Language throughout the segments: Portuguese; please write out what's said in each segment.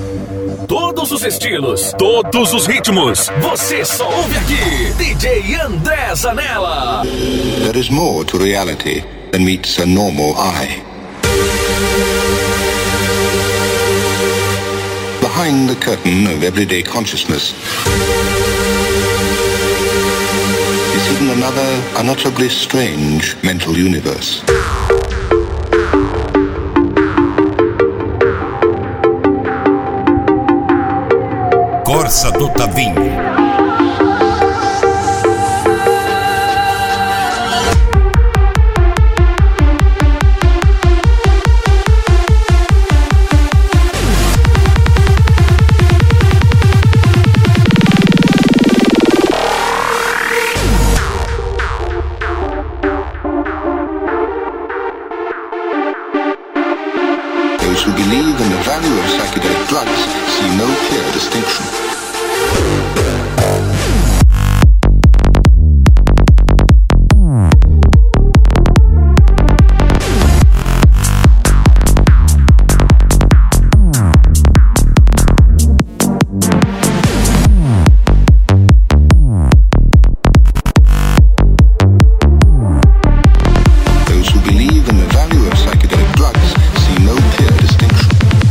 Todos os estilos, todos os ritmos, você só ouve aqui, DJ André Zanella. There is more to reality than meets a normal eye. Behind the curtain of everyday consciousness is hidden another unutterably strange mental universe. Corsa do Tavinho. Those who believe in the value of psychedelic drugs see no clear distinction. Those who believe in the value of psychedelic drugs see no clear distinction.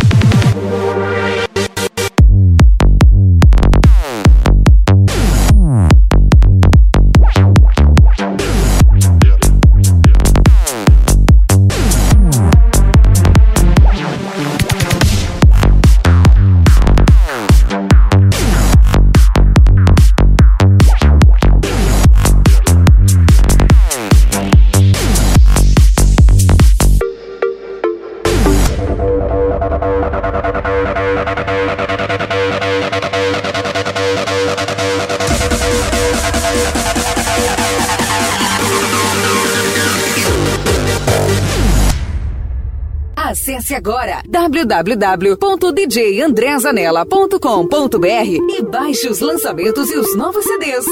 Acesse agora www.djandrezanella.com.br e baixe os lançamentos e os novos CDs.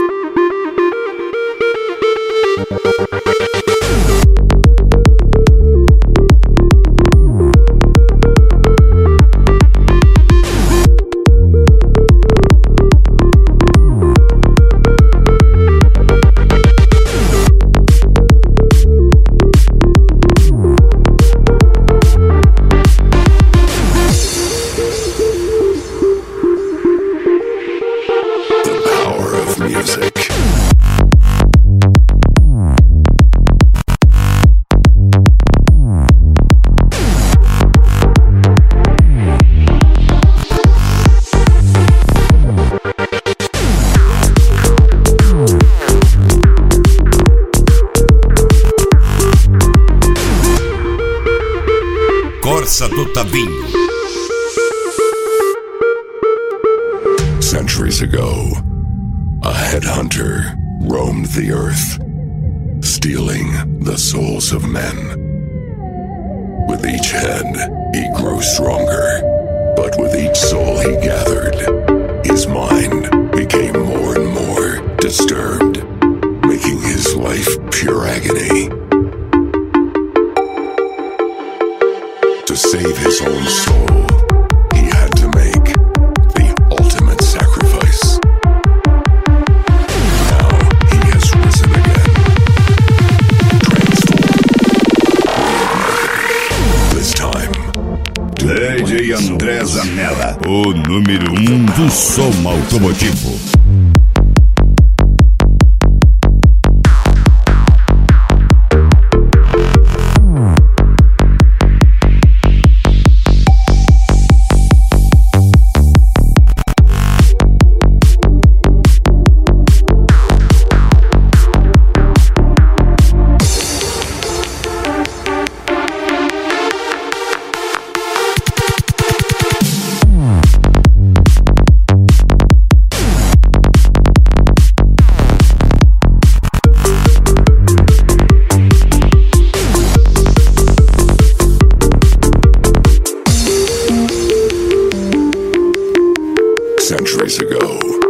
Corsa do Tavinho. Centuries ago, a headhunter roamed the earth, stealing the souls of men. With each head, he grew stronger, but with each soul he gathered, his mind became more and more disturbed, making his life pure agony. To save his own soul, he had to make the ultimate sacrifice. Now he has risen again, transformed, reignited. This time, DJ André Zanella, o número 1 do som automotivo. centuries ago,